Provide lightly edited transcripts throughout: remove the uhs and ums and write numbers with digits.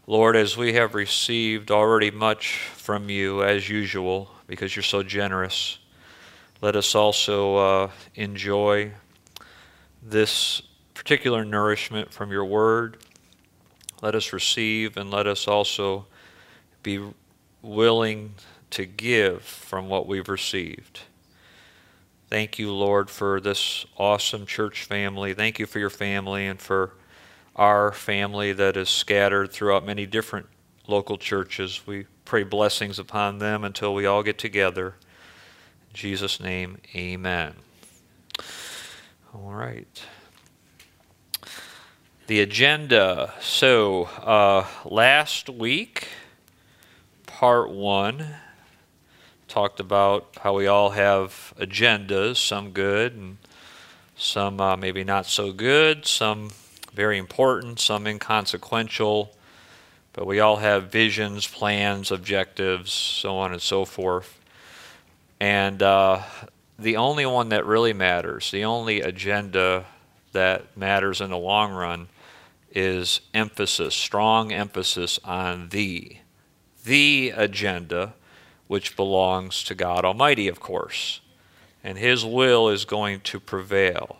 Lord, as we have received already much from you as usual, because you're so generous, let us also enjoy this particular nourishment from your word. Let us receive and let us also be willing to give from what we've received. Thank you, Lord, for this awesome church family. Thank you for your family and for our family that is scattered throughout many different local churches. We pray blessings upon them until we all get together. In Jesus' name, amen. All right. The agenda. So, last week, part 1, talked about how we all have agendas, some good and some maybe not so good, some very important, some inconsequential, but we all have visions, plans, objectives, so on and so forth. And the only one that really matters, the only agenda that matters in the long run is emphasis, strong emphasis on the agenda, which belongs to God Almighty, of course. And His will is going to prevail.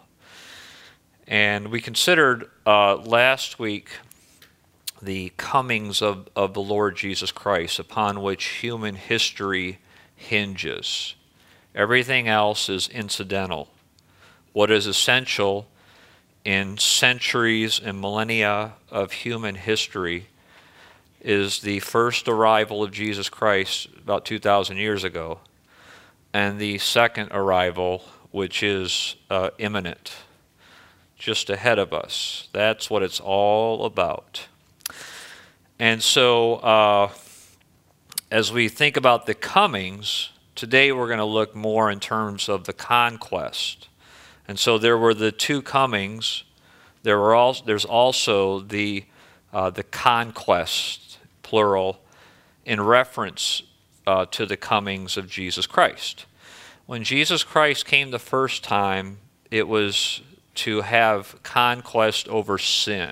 And we considered last week the comings of the Lord Jesus Christ, upon which human history hinges. Everything else is incidental. What is essential in centuries and millennia of human history is the first arrival of Jesus Christ about 2,000 years ago, and the second arrival, which is imminent, just ahead of us. That's what it's all about. And so as we think about the comings, today we're going to look more in terms of the conquest. And so there were the two comings. There's also the conquest, plural, in reference to the comings of Jesus Christ. When Jesus Christ came the first time, it was to have conquest over sin.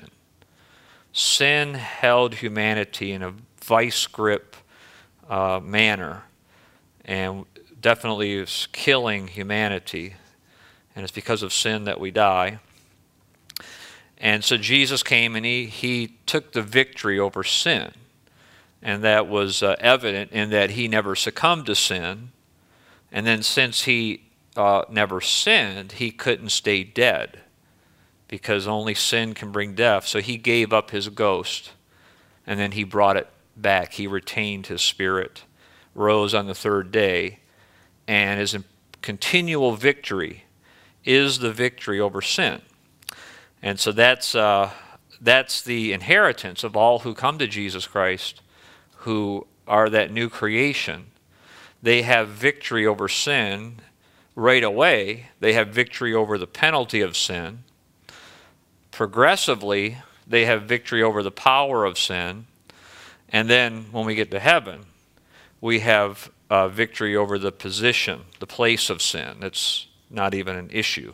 Sin held humanity in a vice grip manner, and definitely is killing humanity. And it's because of sin that we die. And so Jesus came and he took the victory over sin. And that was evident in that he never succumbed to sin. And then since he never sinned, he couldn't stay dead, because only sin can bring death. So he gave up his ghost, and then he brought it back. He retained his spirit, rose on the third day, and his continual victory is the victory over sin. And so that's the inheritance of all who come to Jesus Christ, who are that new creation. They have victory over sin right away. They have victory over the penalty of sin. Progressively, they have victory over the power of sin. And then when we get to heaven, we have victory over the position, the place of sin. It's not even an issue.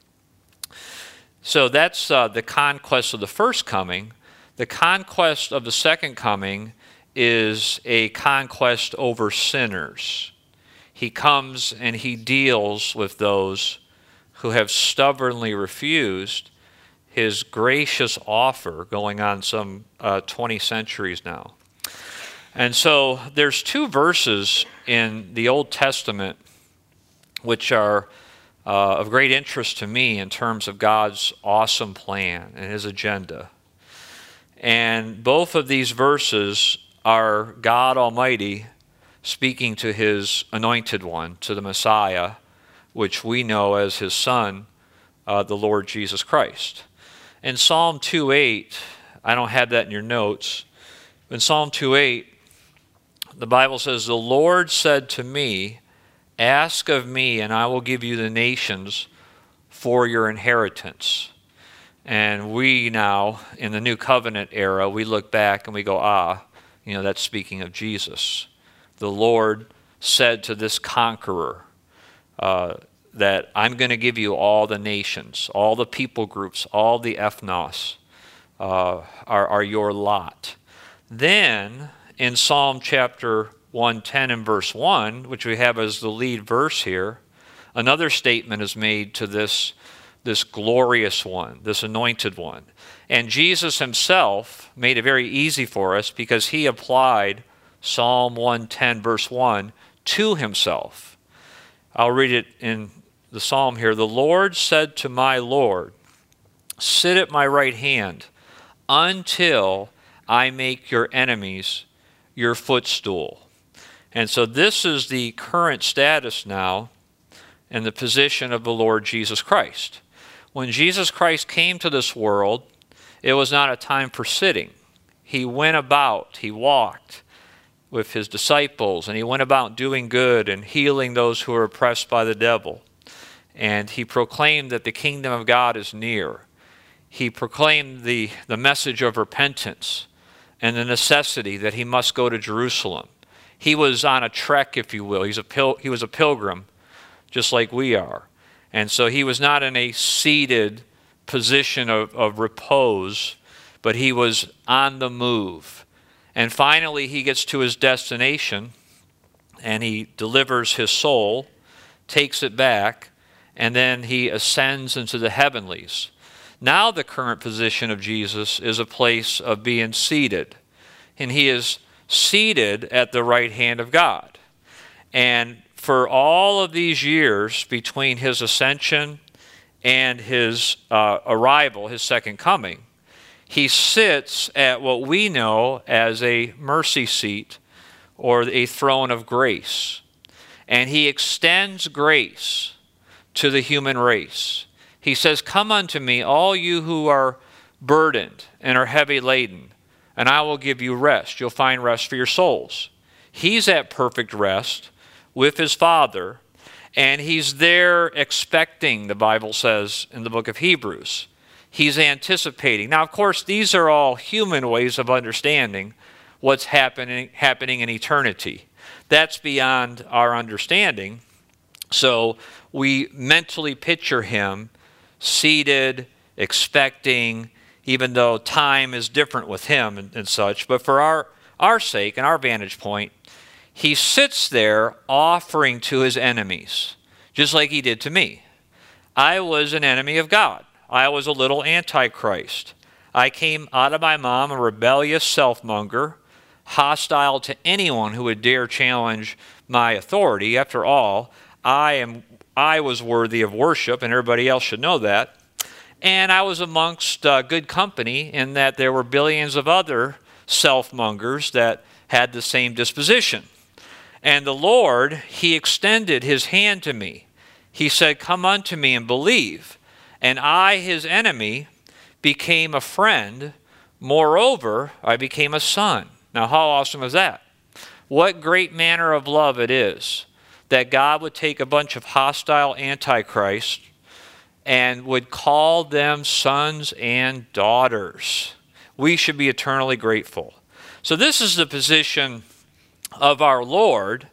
So that's the conquest of the first coming. The conquest of the second coming is a conquest over sinners. He comes and he deals with those who have stubbornly refused his gracious offer, going on some 20 centuries now. And so there's two verses in the Old Testament which are of great interest to me in terms of God's awesome plan and his agenda. And both of these verses are God Almighty speaking to his anointed one, to the Messiah, which we know as his Son, the Lord Jesus Christ. In Psalm 2:8, I don't have that in your notes. In Psalm 2:8, the Bible says, "The Lord said to me, ask of me, and I will give you the nations for your inheritance." And we now, in the New Covenant era, we look back and we go, that's speaking of Jesus. The Lord said to this conqueror that I'm going to give you all the nations, all the people groups, all the ethnos are your lot. Then in Psalm chapter 110 and verse 1, which we have as the lead verse here, another statement is made to this glorious one, this anointed one. And Jesus himself made it very easy for us because he applied Psalm 110 verse 1 to himself. I'll read it in the psalm here. The Lord said to my Lord, sit at my right hand until I make your enemies your footstool. And so this is the current status now and the position of the Lord Jesus Christ. When Jesus Christ came to this world, it was not a time for sitting. He went about, he walked with his disciples, and he went about doing good and healing those who were oppressed by the devil. And he proclaimed that the kingdom of God is near. He proclaimed the message of repentance and the necessity that he must go to Jerusalem. He was on a trek, if you will. He was a pilgrim, just like we are. And so he was not in a seated position of repose, but he was on the move. And finally, he gets to his destination, and he delivers his soul, takes it back, and then he ascends into the heavenlies. Now the current position of Jesus is a place of being seated, and he is seated at the right hand of God. And for all of these years between his ascension and his arrival, his second coming, he sits at what we know as a mercy seat or a throne of grace. And he extends grace to the human race. He says, come unto me, all you who are burdened and are heavy laden, and I will give you rest. You'll find rest for your souls. He's at perfect rest with his Father, and he's there expecting, the Bible says in the book of Hebrews. He's anticipating. Now, of course, these are all human ways of understanding what's happening in eternity. That's beyond our understanding. So we mentally picture him seated, expecting, even though time is different with him and such. But for our sake and our vantage point, he sits there offering to his enemies, just like he did to me. I was an enemy of God. I was a little antichrist. I came out of my mom a rebellious self-monger, hostile to anyone who would dare challenge my authority. After all, I was worthy of worship, and everybody else should know that. And I was amongst good company in that there were billions of other self-mongers that had the same disposition. And the Lord, he extended his hand to me. He said, come unto me and believe. And I, his enemy, became a friend. Moreover, I became a son. Now, how awesome is that? What great manner of love it is that God would take a bunch of hostile antichrists and would call them sons and daughters. We should be eternally grateful. So this is the position of our Lord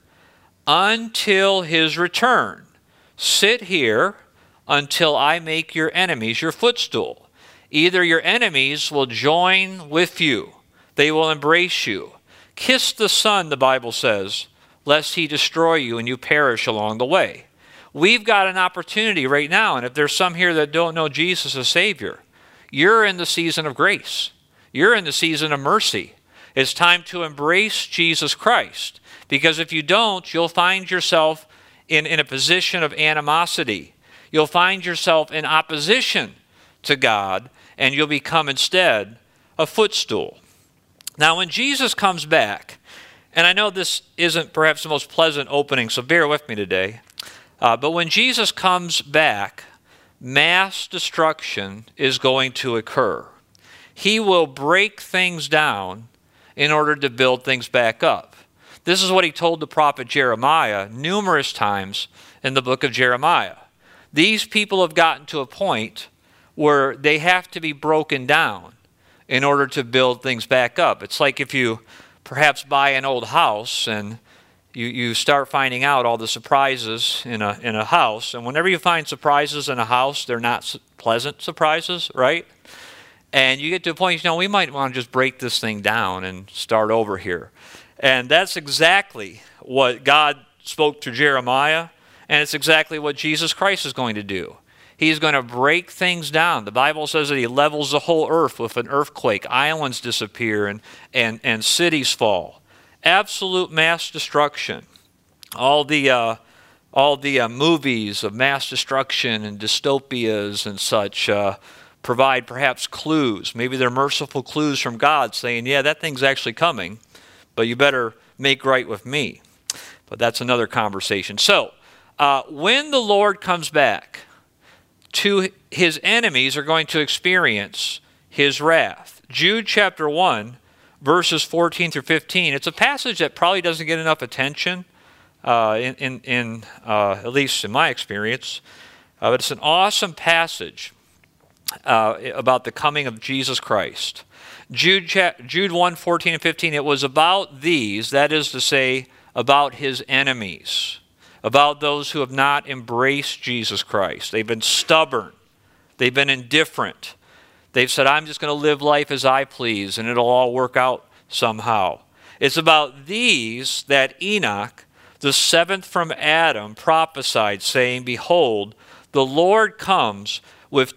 until his return. Sit here until I make your enemies your footstool. Either your enemies will join with you, they will embrace you. Kiss the Son, the Bible says, lest he destroy you and you perish along the way. We've got an opportunity right now, and if there's some here that don't know Jesus as Savior, you're in the season of grace. You're in the season of mercy. It's time to embrace Jesus Christ, because if you don't, you'll find yourself in a position of animosity. You'll find yourself in opposition to God, and you'll become instead a footstool. Now, when Jesus comes back, and I know this isn't perhaps the most pleasant opening, so bear with me today, but when Jesus comes back, mass destruction is going to occur. He will break things down in order to build things back up. This is what he told the prophet Jeremiah numerous times in the book of Jeremiah. These people have gotten to a point where they have to be broken down in order to build things back up. It's like if you perhaps buy an old house and you start finding out all the surprises in a house. And whenever you find surprises in a house, they're not pleasant surprises, right? And you get to a point, we might want to just break this thing down and start over here. And that's exactly what God spoke to Jeremiah, and it's exactly what Jesus Christ is going to do. He's going to break things down. The Bible says that he levels the whole earth with an earthquake. Islands disappear and cities fall. Absolute mass destruction. All the movies of mass destruction and dystopias and such provide perhaps clues. Maybe they're merciful clues from God saying, yeah, that thing's actually coming, but you better make right with me. But that's another conversation. So, when the Lord comes back, his enemies are going to experience his wrath. Jude chapter 1, verses 14 through 15. It's a passage that probably doesn't get enough attention, at least in my experience. But it's an awesome passage about the coming of Jesus Christ. Jude 1, 14 and 15, it was about these, that is to say, about his enemies, about those who have not embraced Jesus Christ. They've been stubborn. They've been indifferent. They've said, I'm just going to live life as I please, and it'll all work out somehow. It's about these that Enoch, the seventh from Adam, prophesied, saying, behold, the Lord comes with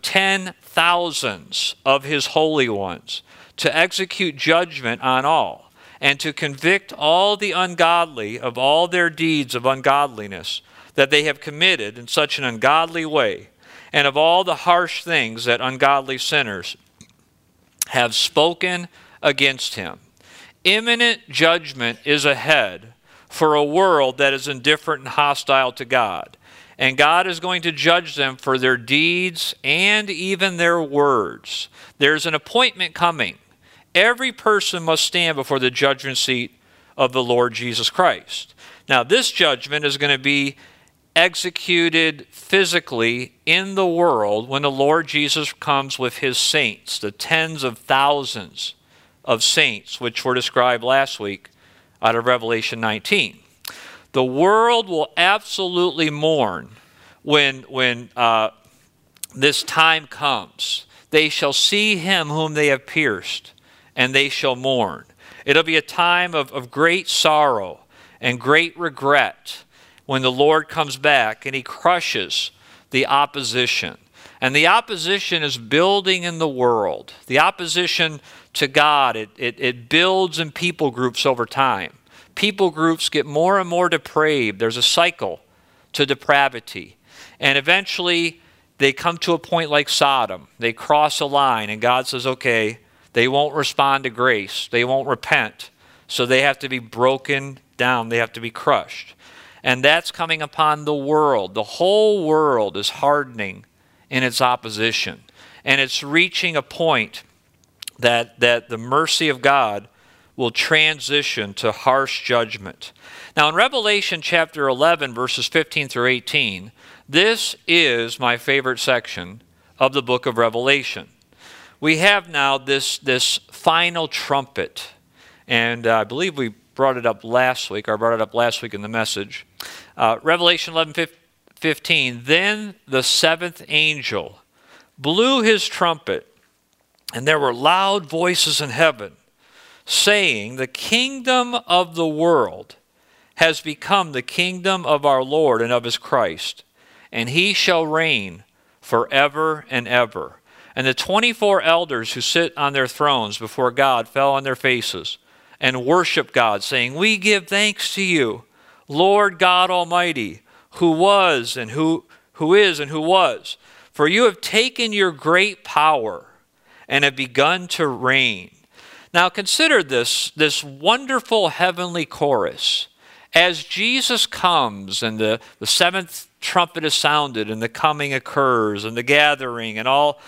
10,000s of his holy ones to execute judgment on all, and to convict all the ungodly of all their deeds of ungodliness that they have committed in such an ungodly way, and of all the harsh things that ungodly sinners have spoken against him. Imminent judgment is ahead for a world that is indifferent and hostile to God. And God is going to judge them for their deeds and even their words. There's an appointment coming. Every person must stand before the judgment seat of the Lord Jesus Christ. Now, this judgment is going to be executed physically in the world when the Lord Jesus comes with his saints, the tens of thousands of saints, which were described last week out of Revelation 19. The world will absolutely mourn when this time comes. They shall see him whom they have pierced, and they shall mourn. It'll be a time of great sorrow and great regret when the Lord comes back and he crushes the opposition. And the opposition is building in the world. The opposition to God, it builds in people groups over time. People groups get more and more depraved. There's a cycle to depravity. And eventually they come to a point like Sodom. They cross a line and God says, okay, they won't respond to grace. They won't repent. So they have to be broken down. They have to be crushed. And that's coming upon the world. The whole world is hardening in its opposition. And it's reaching a point that the mercy of God will transition to harsh judgment. Now in Revelation chapter 11, verses 15 through 18, this is my favorite section of the book of Revelation. We have now this final trumpet, and I believe we brought it up last week, or I brought it up last week in the message. Revelation 11:15, then the seventh angel blew his trumpet, and there were loud voices in heaven, saying, the kingdom of the world has become the kingdom of our Lord and of his Christ, and he shall reign forever and ever. And the 24 elders who sit on their thrones before God fell on their faces and worshiped God, saying, we give thanks to you, Lord God Almighty, who was and who is and who was. For you have taken your great power and have begun to reign. Now consider this wonderful heavenly chorus. As Jesus comes and the seventh trumpet is sounded and the coming occurs and the gathering and all,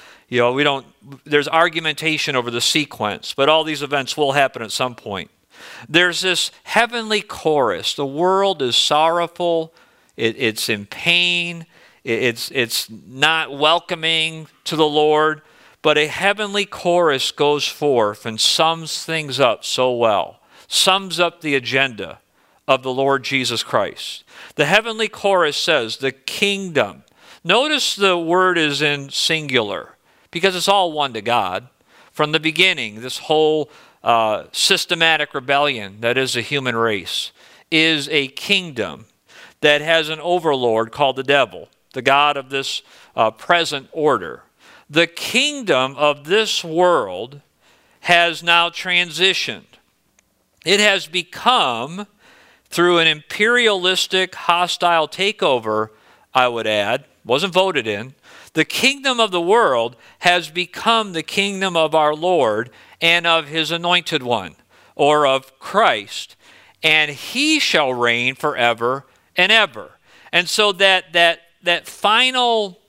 there's argumentation over the sequence, but all these events will happen at some point. There's this heavenly chorus. The world is sorrowful. It's in pain. It's not welcoming to the Lord. But a heavenly chorus goes forth and sums things up so well. Sums up the agenda of the Lord Jesus Christ. The heavenly chorus says, the kingdom. Notice the word is in singular, because it's all one to God. from the beginning, this whole systematic rebellion that is the human race, is a kingdom that has an overlord called the devil, the god of this present order. The kingdom of this world has now transitioned. It has become, through an imperialistic, hostile takeover, I would add, wasn't voted in, the kingdom of the world has become the kingdom of our Lord and of his anointed one, or of Christ, and he shall reign forever and ever. And so that final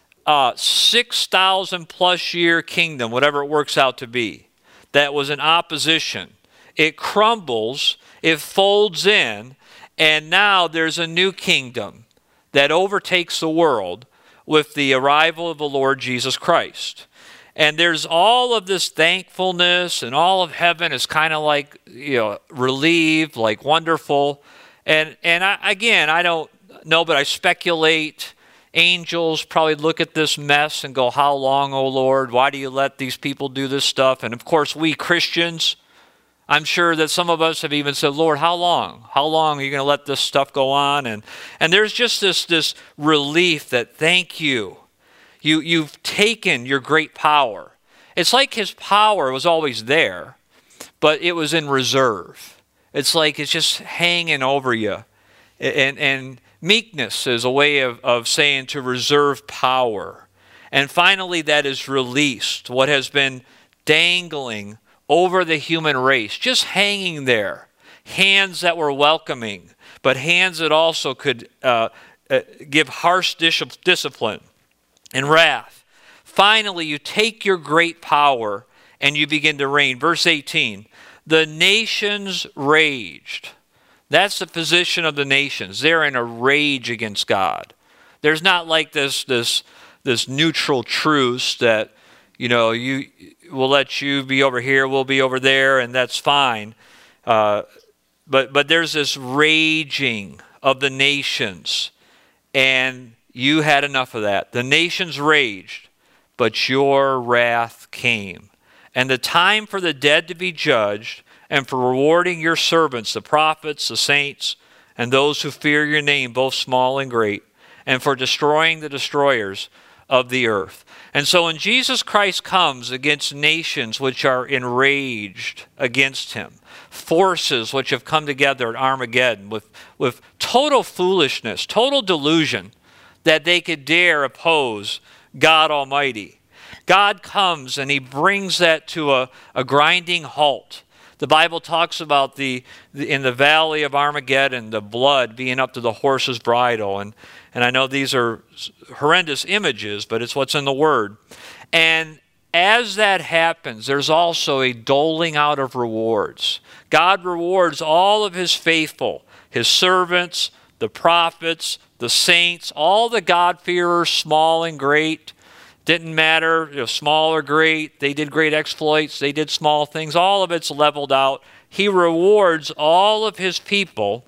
6,000 plus year kingdom, whatever it works out to be, that was in opposition, it crumbles, it folds in, and now there's a new kingdom that overtakes the world with the arrival of the Lord Jesus Christ. And there's all of this thankfulness, and all of heaven is kind of like, relieved, like wonderful. And I don't know, but I speculate angels probably look at this mess and go, how long, O Lord? Why do you let these people do this stuff? And of course, we Christians, I'm sure that some of us have even said, Lord, how long? How long are you going to let this stuff go on? And there's just this relief that, thank you. You've taken your great power. It's like his power was always there, but it was in reserve. It's like it's just hanging over you. And meekness is a way of saying to reserve power. And finally, that is released. What has been dangling over the human race, just hanging there. Hands that were welcoming, but hands that also could give harsh discipline and wrath. Finally, you take your great power and you begin to reign. Verse 18, the nations raged. That's the position of the nations. They're in a rage against God. There's not like this neutral truce that, you will let you be over here, we'll be over there, and that's fine. But there's this raging of the nations, and you had enough of that. The nations raged, but your wrath came. And the time for the dead to be judged, and for rewarding your servants, the prophets, the saints, and those who fear your name, both small and great, and for destroying the destroyers of the earth. And so when Jesus Christ comes against nations which are enraged against him, forces which have come together at Armageddon with total foolishness, total delusion, that they could dare oppose God Almighty, God comes and he brings that to a grinding halt. The Bible talks about in the valley of Armageddon, the blood being up to the horse's bridle. And I know these are horrendous images, but it's what's in the Word. And as that happens, there's also a doling out of rewards. God rewards all of his faithful, his servants, the prophets, the saints, all the God-fearers, small and great. Didn't matter, small or great. They did great exploits. They did small things. All of it's leveled out. He rewards all of his people,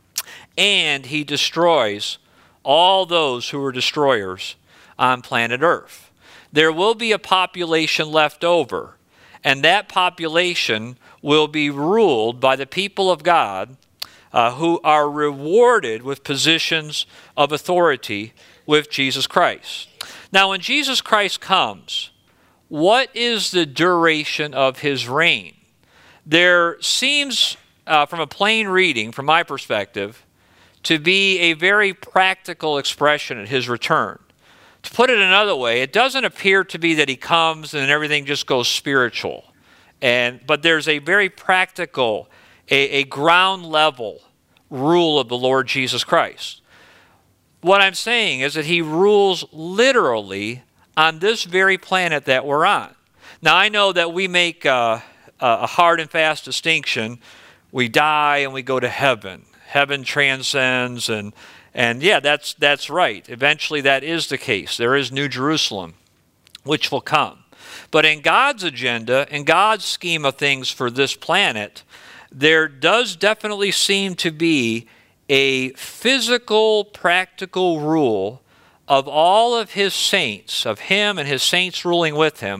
and he destroys all those who are destroyers on planet Earth. There will be a population left over, and that population will be ruled by the people of God who are rewarded with positions of authority with Jesus Christ. Now, when Jesus Christ comes, what is the duration of his reign? There seems, from a plain reading, from my perspective, to be a very practical expression at his return. To put it another way, it doesn't appear to be that he comes and everything just goes spiritual. But there's a very practical, a ground level rule of the Lord Jesus Christ. What I'm saying is that he rules literally on this very planet that we're on. Now, I know that we make a hard and fast distinction. We die and we go to heaven. Heaven transcends, and yeah, that's right. Eventually that is the case. There is New Jerusalem, which will come. But in God's agenda, in God's scheme of things for this planet, there does definitely seem to be a physical, practical rule of all of his saints, of him and his saints ruling with him,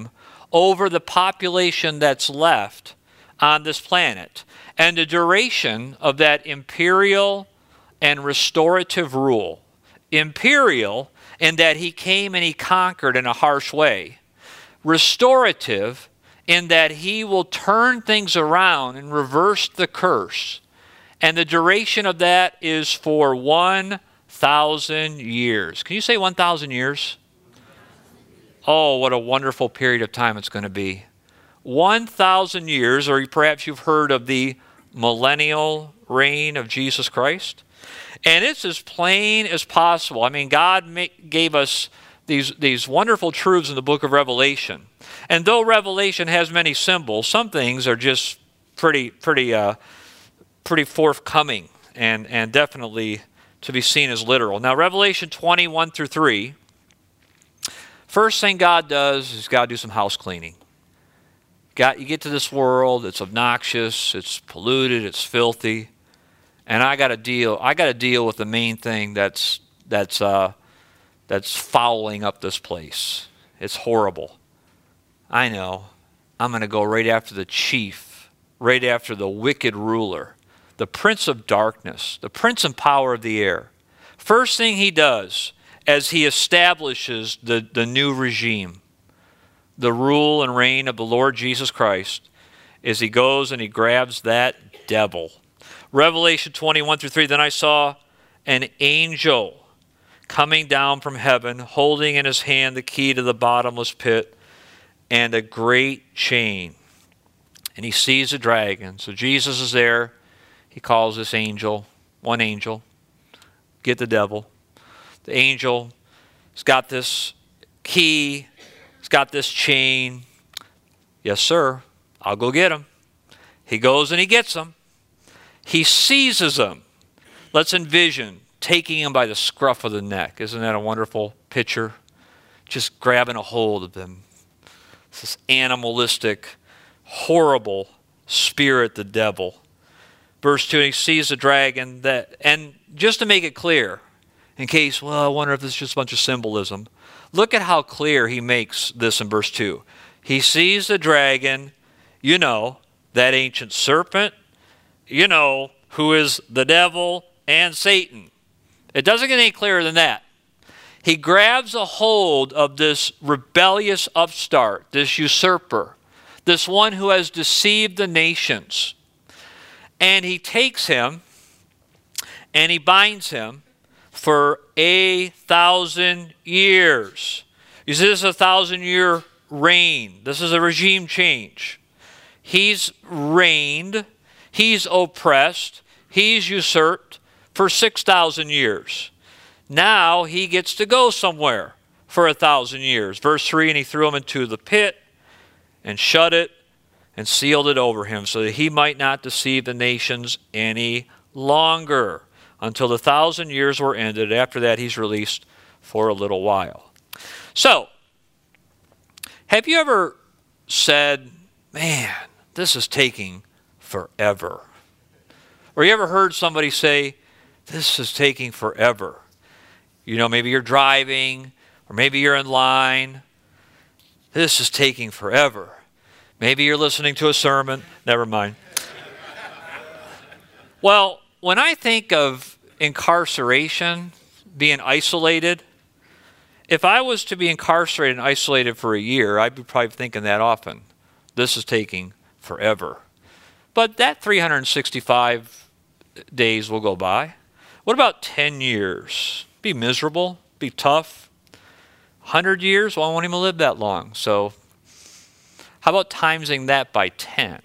over the population that's left on this planet. And the duration of that imperial and restorative rule, imperial in that he came and he conquered in a harsh way, restorative in that he will turn things around and reverse the curse. And the duration of that is for 1,000 years. Can you say 1,000 years? Oh, what a wonderful period of time it's going to be. 1,000 years, or perhaps you've heard of the millennial reign of Jesus Christ. And it's as plain as possible. I mean, God gave us these wonderful truths in the book of Revelation. And though Revelation has many symbols, some things are just pretty forthcoming and definitely to be seen as literal. Now, Revelation 21 through 3, first thing God does is God do some house cleaning. You get to this world, it's obnoxious, it's polluted, it's filthy, and I got to deal with the main thing that's fouling up this place. It's horrible. I know. I'm going to go right after the chief, right after the wicked ruler, the prince of darkness, the prince and power of the air. First thing he does as he establishes the new regime, the rule and reign of the Lord Jesus Christ, is he goes and he grabs that devil. Revelation 21 through 3, then I saw an angel coming down from heaven, holding in his hand the key to the bottomless pit and a great chain. And he sees a dragon. So Jesus is there. He calls this angel, one angel, get the devil. The angel has got this key. He's got this chain. Yes, sir. I'll go get him. He goes and he gets him. He seizes him. Let's envision taking him by the scruff of the neck. Isn't that a wonderful picture? Just grabbing a hold of him. It's this animalistic, horrible spirit, the devil. Verse 2, he sees the dragon. And just to make it clear, in case, well, I wonder if this is just a bunch of symbolism. Look at how clear he makes this in verse 2. He sees the dragon, that ancient serpent, who is the devil and Satan. It doesn't get any clearer than that. He grabs a hold of this rebellious upstart, this usurper, this one who has deceived the nations. And he takes him and he binds him for 1,000 years. You see, this is a 1,000-year reign. This is a regime change. He's reigned, he's oppressed, he's usurped for 6,000 years. Now he gets to go somewhere for 1,000 years. Verse 3, and he threw him into the pit and shut it and sealed it over him so that he might not deceive the nations any longer until the 1,000 years were ended. After that, he's released for a little while. So, have you ever said, man, this is taking forever? Or you ever heard somebody say, this is taking forever? Maybe you're driving, or maybe you're in line. This is taking forever. Maybe you're listening to a sermon. Never mind. Well, when I think of incarceration, being isolated, if I was to be incarcerated and isolated for a year, I'd be probably thinking that often. This is taking forever. But that 365 days will go by. What about 10 years? Be miserable, be tough. 100 years? Well, I won't even live that long. So how about timesing that by 10?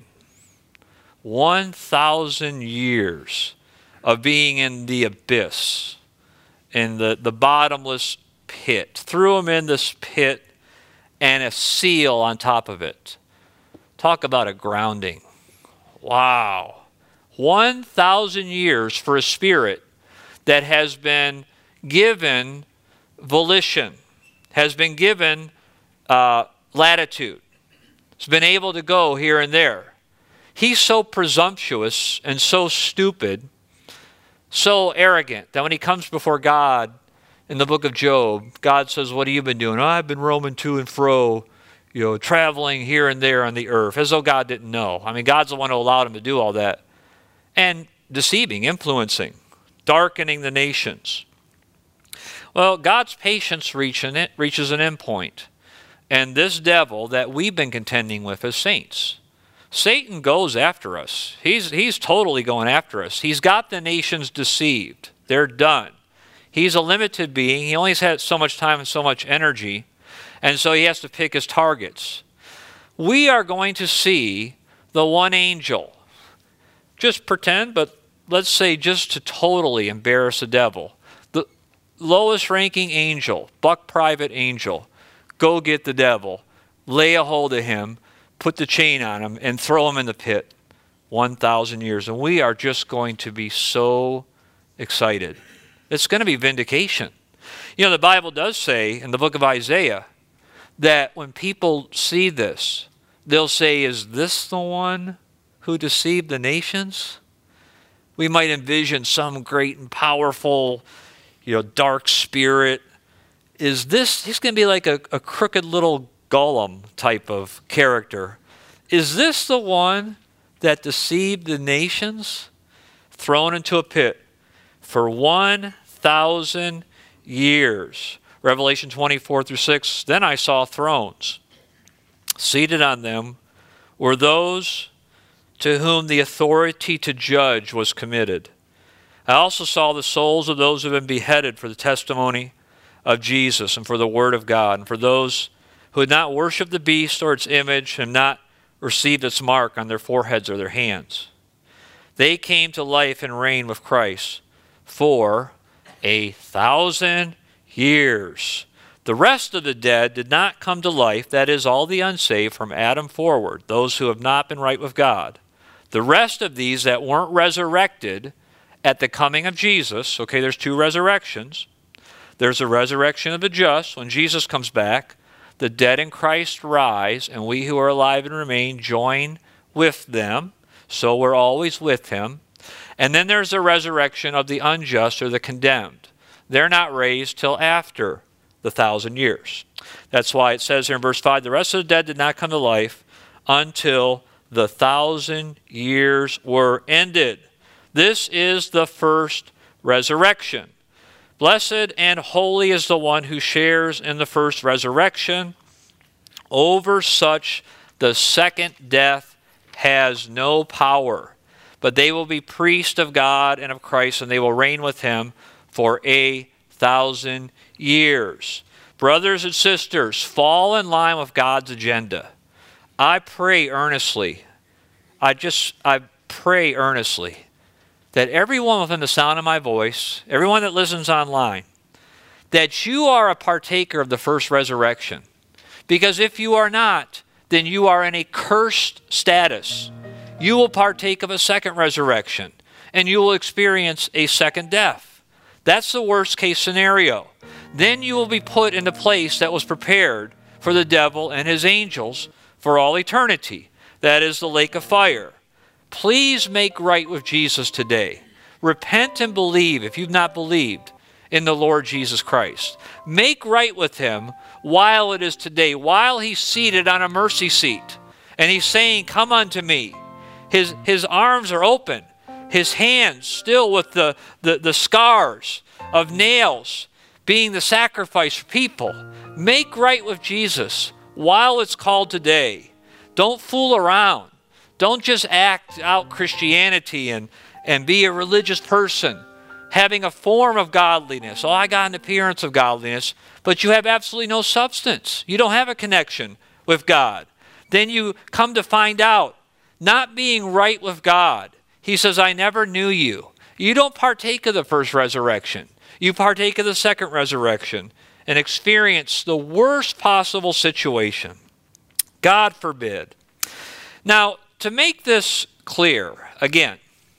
1,000 years of being in the abyss, in the bottomless pit. Threw him in this pit and a seal on top of it. Talk about a grounding. Wow. 1,000 years for a spirit that has been given volition, has been given latitude. It's been able to go here and there. He's so presumptuous and so stupid, so arrogant, that when he comes before God in the book of Job, God says, what have you been doing? I've been roaming to and fro, traveling here and there on the earth, as though God didn't know. I mean, God's the one who allowed him to do all that. And deceiving, influencing, darkening the nations. Well, God's patience reaches an end point. And this devil that we've been contending with as saints, Satan goes after us. He's totally going after us. He's got the nations deceived. They're done. He's a limited being. He only has had so much time and so much energy. And so he has to pick his targets. We are going to see the one angel. Just pretend, but let's say just to totally embarrass the devil. The lowest ranking angel, buck private angel, go get the devil, lay a hold of him, put the chain on him, and throw him in the pit. 1,000 years. And we are just going to be so excited. It's going to be vindication. The Bible does say in the book of Isaiah that when people see this, they'll say, is this the one who deceived the nations? We might envision some great and powerful, dark spirit. He's going to be like a crooked little Gollum type of character. Is this the one that deceived the nations? Thrown into a pit for 1,000 years. Revelation 24-6, then I saw thrones. Seated on them were those to whom the authority to judge was committed. I also saw the souls of those who have been beheaded for the testimony of Jesus and for the word of God, and for those who had not worshipped the beast or its image and not received its mark on their foreheads or their hands. They came to life and reigned with Christ for 1,000 years. The rest of the dead did not come to life, that is, all the unsaved from Adam forward, those who have not been right with God. The rest of these that weren't resurrected at the coming of Jesus, okay, there's two resurrections. There's a resurrection of the just. When Jesus comes back, the dead in Christ rise, and we who are alive and remain join with them. So we're always with him. And then there's the resurrection of the unjust or the condemned. They're not raised till after the 1,000 years. That's why it says here in verse 5, the rest of the dead did not come to life until the 1,000 years were ended. This is the first resurrection. Blessed and holy is the one who shares in the first resurrection. Over such the second death has no power, but they will be priests of God and of Christ, and they will reign with him for 1,000 years. Brothers and sisters, fall in line with God's agenda. I pray earnestly, I pray earnestly that everyone within the sound of my voice, everyone that listens online, that you are a partaker of the first resurrection. Because if you are not, then you are in a cursed status. You will partake of a second resurrection, and you will experience a second death. That's the worst case scenario. Then you will be put in the place that was prepared for the devil and his angels for all eternity. That is the lake of fire. Please make right with Jesus today. Repent and believe if you've not believed in the Lord Jesus Christ. Make right with him while it is today, while he's seated on a mercy seat. And he's saying, come unto me. His arms are open. His hands still with the scars of nails being the sacrifice for people. Make right with Jesus while it's called today. Don't fool around. Don't just act out Christianity and be a religious person, having a form of godliness. Oh, I got an appearance of godliness, but you have absolutely no substance. You don't have a connection with God. Then you come to find out, not being right with God, he says, I never knew you. You don't partake of the first resurrection. You partake of the second resurrection and experience the worst possible situation. God forbid. Now, to make this clear, again,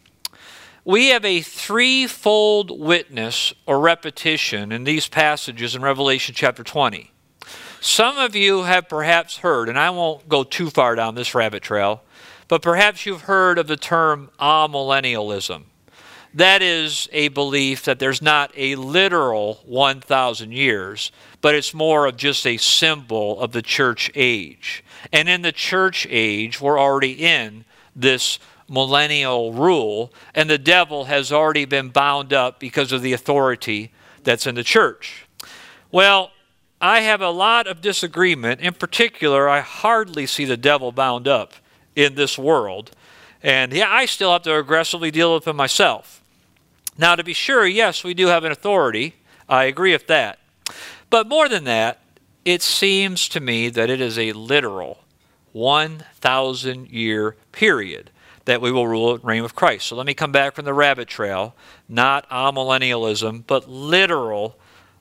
we have a threefold witness or repetition in these passages in Revelation chapter 20. Some of you have perhaps heard, and I won't go too far down this rabbit trail, but perhaps you've heard of the term amillennialism. That is a belief that there's not a literal 1,000 years, but it's more of just a symbol of the church age. And in the church age, we're already in this millennial rule, and the devil has already been bound up because of the authority that's in the church. Well, I have a lot of disagreement. In particular, I hardly see the devil bound up in this world. And yeah, I still have to aggressively deal with him myself. Now, to be sure, yes, we do have an authority. I agree with that. But more than that, it seems to me that it is a literal 1,000-year period that we will rule and reign with Christ. So let me come back from the rabbit trail, not amillennialism, but literal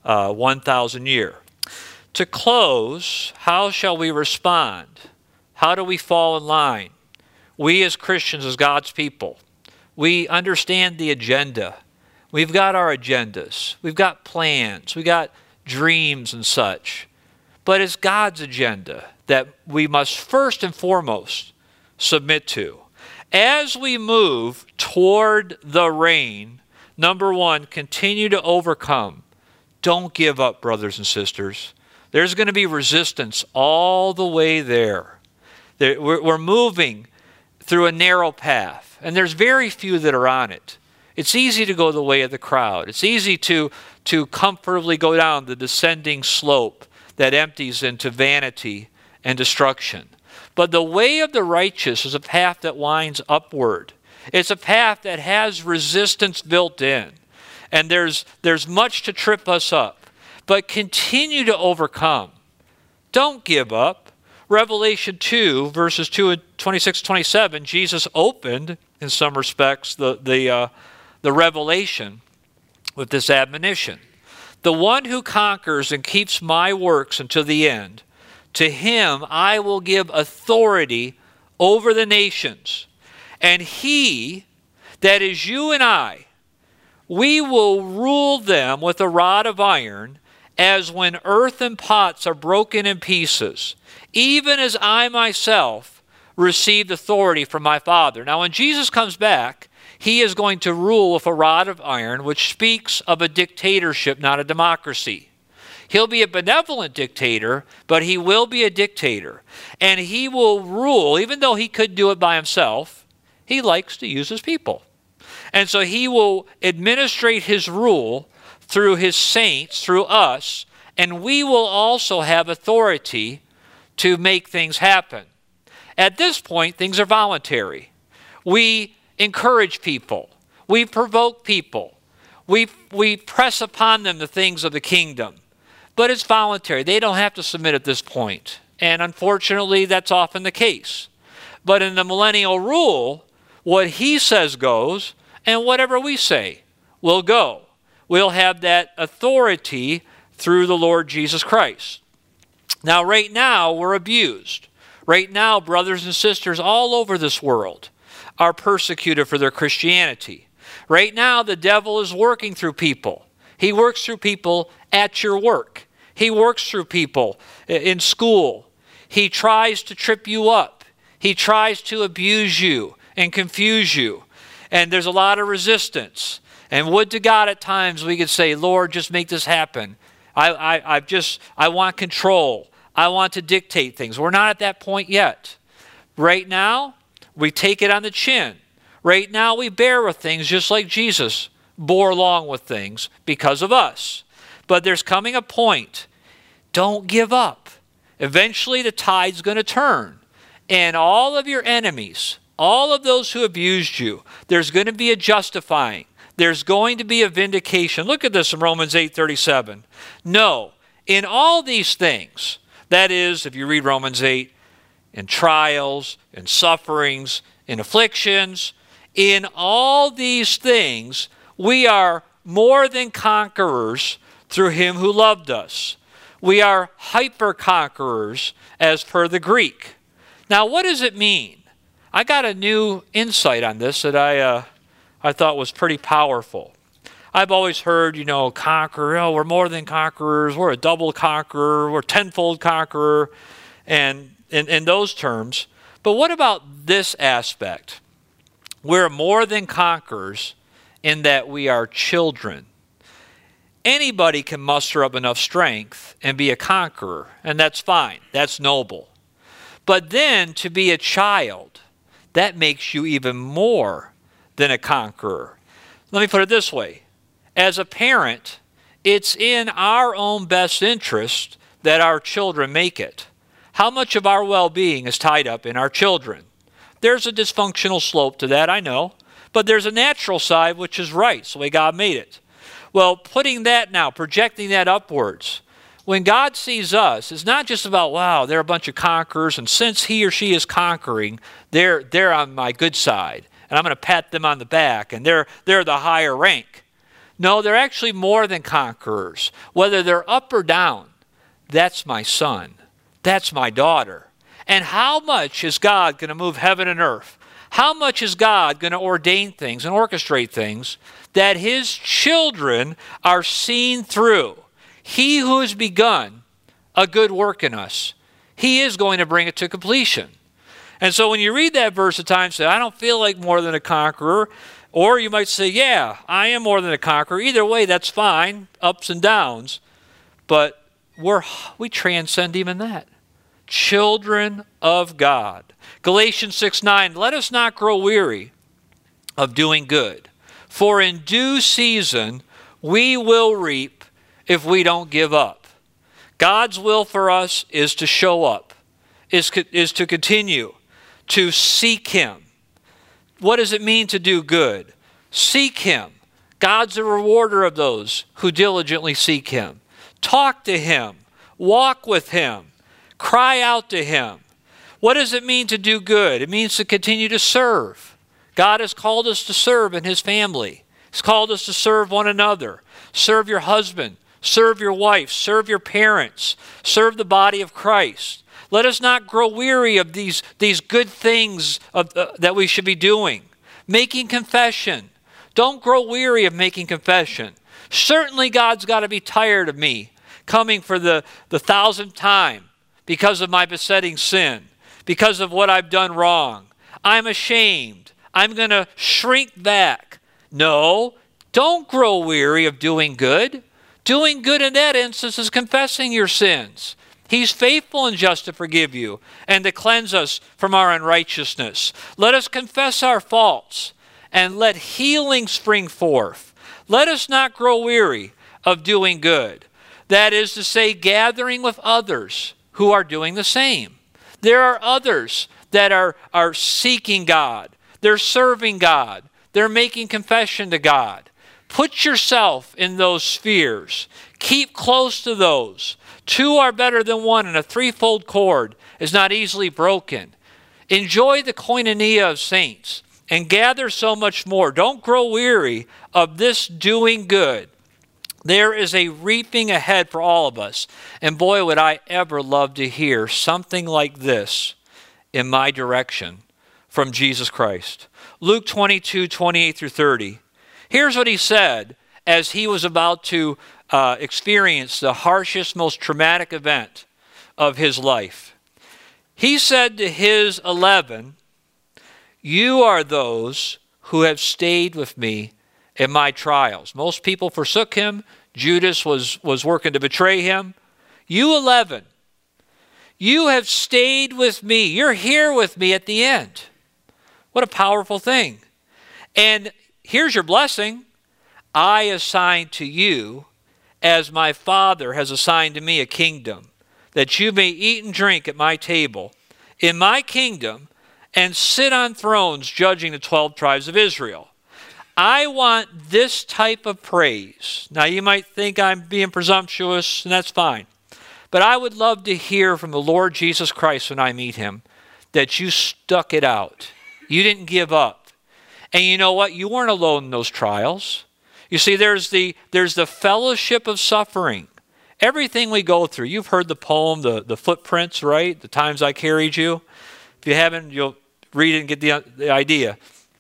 1,000 year. To close, how shall we respond? How do we fall in line? We as Christians, as God's people, we understand the agenda. We've got our agendas. We've got plans. We've got dreams and such. But it's God's agenda that we must first and foremost submit to. As we move toward the reign, number one, continue to overcome. Don't give up, brothers and sisters. There's going to be resistance all the way there. We're moving through a narrow path, and there's very few that are on it. It's easy to go the way of the crowd. It's easy to comfortably go down the descending slope that empties into vanity and destruction. But the way of the righteous is a path that winds upward. It's a path that has resistance built in. And there's much to trip us up. But continue to overcome. Don't give up. Revelation 2, verses 26-27, Jesus opened, in some respects, the revelation with this admonition. The one who conquers and keeps my works until the end, to him I will give authority over the nations. And he, that is you and I, we will rule them with a rod of iron, as when earthen pots are broken in pieces, even as I myself received authority from my Father. Now, when Jesus comes back, he is going to rule with a rod of iron, which speaks of a dictatorship, not a democracy. He'll be a benevolent dictator, but he will be a dictator. And he will rule, even though he could do it by himself, he likes to use his people. And so he will administrate his rule through his saints, through us, and we will also have authority to make things happen. At this point, things are voluntary. We encourage people. We provoke people. We press upon them the things of the kingdom. But it's voluntary. They don't have to submit at this point. And unfortunately, that's often the case. But in the millennial rule, what he says goes, and whatever we say will go. We'll have that authority through the Lord Jesus Christ. Now, right now, we're abused. Right now, brothers and sisters all over this world are persecuted for their Christianity. Right now, the devil is working through people. He works through people at your work. He works through people in school. He tries to trip you up. He tries to abuse you and confuse you. And there's a lot of resistance. And would to God at times we could say, Lord, just make this happen. I want control. I want to dictate things. We're not at that point yet. Right now, we take it on the chin. Right now, we bear with things just like Jesus bore along with things because of us. But there's coming a point. Don't give up. Eventually, the tide's going to turn. And all of your enemies, all of those who abused you, there's going to be a justifying. There's going to be a vindication. Look at this in Romans 8:37. No, in all these things, that is, if you read Romans 8, in trials, in sufferings, in afflictions, in all these things, we are more than conquerors through him who loved us. We are hyper-conquerors as per the Greek. Now, what does it mean? I got a new insight on this that I thought was pretty powerful. I've always heard, conqueror, we're more than conquerors, we're a double conqueror, we're tenfold conqueror, and in those terms. But what about this aspect? We're more than conquerors in that we are children. Anybody can muster up enough strength and be a conqueror, and that's fine. That's noble. But then to be a child, that makes you even more than a conqueror. Let me put it this way. As a parent, it's in our own best interest that our children make it. How much of our well-being is tied up in our children? There's a dysfunctional slope to that, I know. But there's a natural side which is right. It's the way God made it. Well, putting that now, projecting that upwards, when God sees us, it's not just about, wow, they're a bunch of conquerors, and since he or she is conquering, they're on my good side, and I'm going to pat them on the back, and they're the higher rank. No, they're actually more than conquerors. Whether they're up or down, that's my son. That's my daughter. And how much is God going to move heaven and earth? How much is God going to ordain things and orchestrate things that his children are seen through? He who has begun a good work in us, he is going to bring it to completion. And so when you read that verse at times, say, I don't feel like more than a conqueror. Or you might say, yeah, I am more than a conqueror. Either way, that's fine, ups and downs. But we transcend even that. Children of God. Galatians 6:9, let us not grow weary of doing good, for in due season we will reap if we don't give up. God's will for us is to show up, is to continue to seek him. What does it mean to do good? Seek him. God's a rewarder of those who diligently seek him. Talk to him. Walk with him. Cry out to him. What does it mean to do good? It means to continue to serve. God has called us to serve in his family. He's called us to serve one another. Serve your husband. Serve your wife. Serve your parents. Serve the body of Christ. Let us not grow weary of these good things that we should be doing. Making confession. Don't grow weary of making confession. Certainly God's got to be tired of me coming for the 1,000th time because of my besetting sin, because of what I've done wrong. I'm ashamed. I'm going to shrink back. No, don't grow weary of doing good. Doing good in that instance is confessing your sins. He's faithful and just to forgive you and to cleanse us from our unrighteousness. Let us confess our faults and let healing spring forth. Let us not grow weary of doing good. That is to say, gathering with others who are doing the same. There are others that are seeking God. They're serving God. They're making confession to God. Put yourself in those spheres. Keep close to those. Two are better than one, and a threefold cord is not easily broken. Enjoy the koinonia of saints and gather so much more. Don't grow weary of this doing good. There is a reaping ahead for all of us. And boy, would I ever love to hear something like this in my direction from Jesus Christ. Luke 22:28 through 30. Here's what he said as he was about to experience the harshest, most traumatic event of his life. He said to his 11, you are those who have stayed with me in my trials. Most people forsook him. Judas was working to betray him. You 11, you have stayed with me. You're here with me at the end. What a powerful thing. And here's your blessing. I assign to you, as my Father has assigned to me, a kingdom, that you may eat and drink at my table in my kingdom and sit on thrones judging the 12 tribes of Israel. I want this type of praise. Now, you might think I'm being presumptuous, and that's fine. But I would love to hear from the Lord Jesus Christ when I meet him that you stuck it out. You didn't give up. And you know what? You weren't alone in those trials. You see, there's the fellowship of suffering. Everything we go through. You've heard the poem, the footprints, right? The times I carried you. If you haven't, you'll read it and get the idea.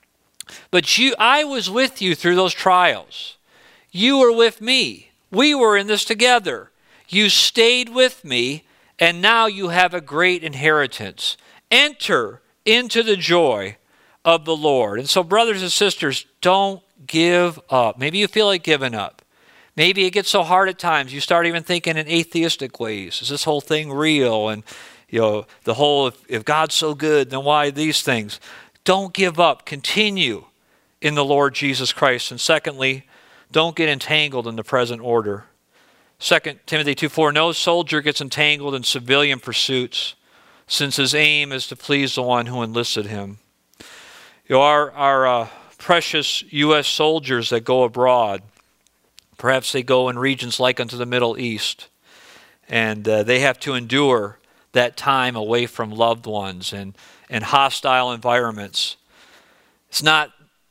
But I was with you through those trials. You were with me. We were in this together. You stayed with me, and now you have a great inheritance. Enter into the joy of the Lord. And so, brothers and sisters, don't give up. Maybe you feel like giving up. Maybe it gets so hard at times you start even thinking in atheistic ways. Is this whole thing real? And the whole, if God's so good, then why these things? Don't give up. Continue in the Lord Jesus Christ. And secondly, don't get entangled in the present order. 2 Timothy 2:4, no soldier gets entangled in civilian pursuits, since his aim is to please the one who enlisted him. Our precious U.S. soldiers that go abroad, perhaps they go in regions like unto the Middle East, and they have to endure that time away from loved ones and hostile environments. It's not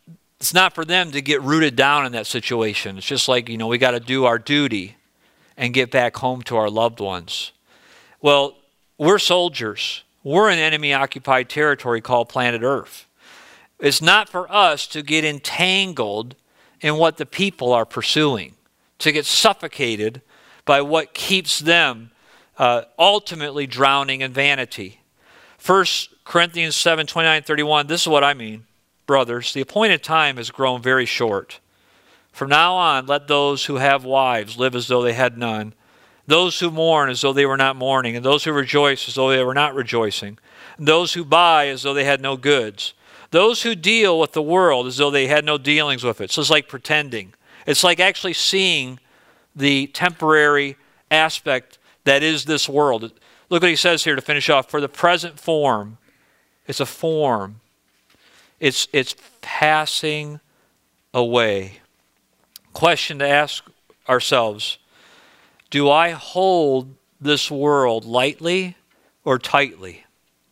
for them to get rooted down in that situation. It's just like, we got to do our duty and get back home to our loved ones. Well, we're soldiers. We're in enemy-occupied territory called planet Earth. It's not for us to get entangled in what the people are pursuing, to get suffocated by what keeps them ultimately drowning in vanity. 1 Corinthians 7:29-31, this is what I mean. Brothers, the appointed time has grown very short. From now on, let those who have wives live as though they had none, those who mourn as though they were not mourning, and those who rejoice as though they were not rejoicing, and those who buy as though they had no goods, those who deal with the world as though they had no dealings with it. So it's like pretending. It's like actually seeing the temporary aspect that is this world. Look what he says here to finish off. For the present form, it's a form. It's passing away. Question to ask ourselves, do I hold this world lightly or tightly?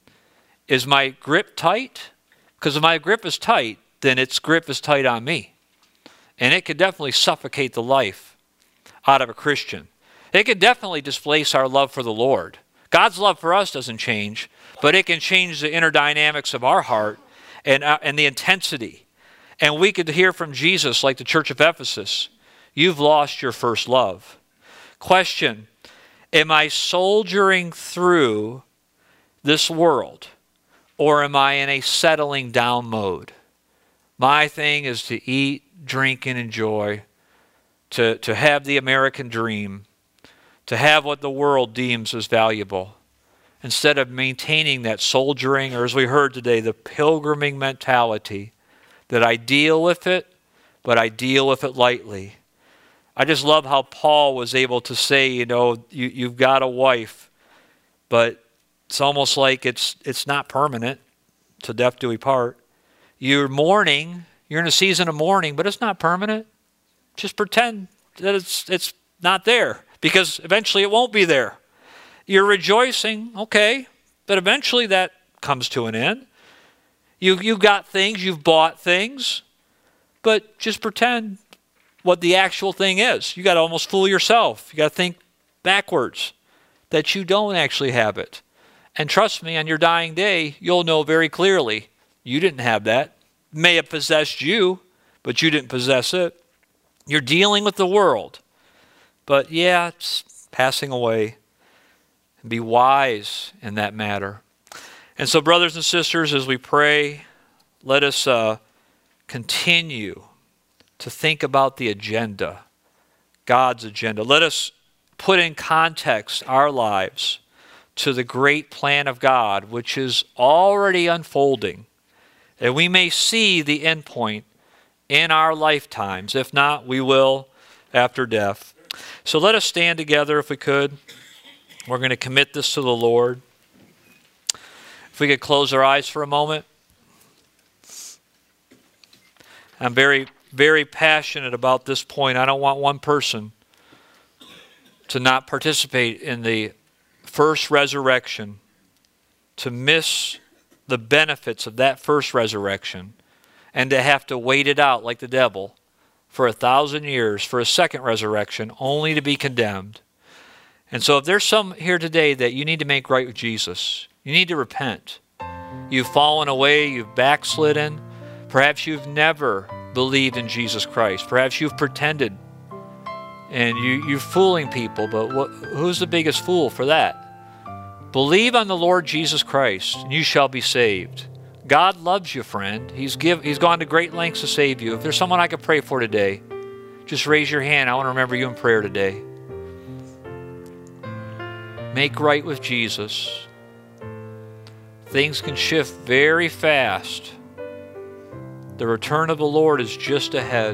Is my grip tight? Because if my grip is tight, then its grip is tight on me. And it could definitely suffocate the life out of a Christian. It could definitely displace our love for the Lord. God's love for us doesn't change, but it can change the inner dynamics of our heart and the intensity. And we could hear from Jesus, like the church of Ephesus, you've lost your first love. Question, am I soldiering through this world, or am I in a settling down mode? My thing is to eat, drink, and enjoy, to have the American dream, to have what the world deems as valuable, instead of maintaining that soldiering, or as we heard today, the pilgriming mentality, that I deal with it, but I deal with it lightly. I just love how Paul was able to say, you've got a wife, but it's almost like it's not permanent. Till death do we part. You're mourning. You're in a season of mourning, but it's not permanent. Just pretend that it's not there, because eventually it won't be there. You're rejoicing, okay, but eventually that comes to an end. You've got things, you've bought things, but just pretend what the actual thing is. You got to almost fool yourself. You got to think backwards that you don't actually have it. And trust me, on your dying day, you'll know very clearly you didn't have that. It may have possessed you, but you didn't possess it. You're dealing with the world. But yeah, it's passing away. Be wise in that matter. And so, brothers and sisters, as we pray, let us continue to think about the agenda, God's agenda. Let us put in context our lives to the great plan of God, which is already unfolding, and we may see the end point in our lifetimes. If not, we will after death. So let us stand together if we could. We're going to commit this to the Lord. If we could close our eyes for a moment. I'm very, very passionate about this point. I don't want one person to not participate in the first resurrection, to miss the benefits of that first resurrection, and to have to wait it out like the devil for 1,000 years for a second resurrection, only to be condemned. And so if there's some here today that you need to make right with Jesus, you need to repent. You've fallen away, you've backslidden. Perhaps you've never believed in Jesus Christ. Perhaps you've pretended and you're fooling people, but who's the biggest fool for that? Believe on the Lord Jesus Christ, and you shall be saved. God loves you, friend. He's gone to great lengths to save you. If there's someone I could pray for today, just raise your hand. I want to remember you in prayer today. Make right with Jesus. Things can shift very fast. The return of the Lord is just ahead.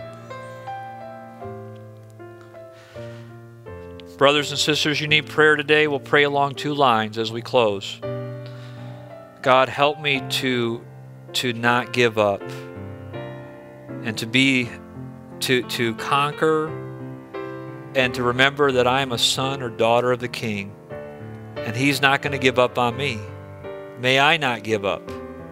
Brothers and sisters, you need prayer today. We'll pray along two lines as we close. God, help me to not give up and to conquer and to remember that I am a son or daughter of the King, and He's not going to give up on me. May I not give up.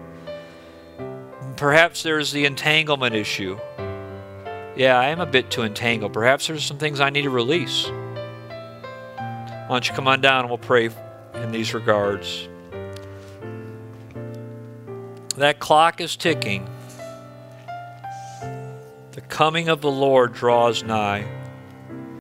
Perhaps there's the entanglement issue. Yeah, I am a bit too entangled. Perhaps there's some things I need to release. Why don't you come on down and we'll pray in these regards. That clock is ticking. The coming of the Lord draws nigh.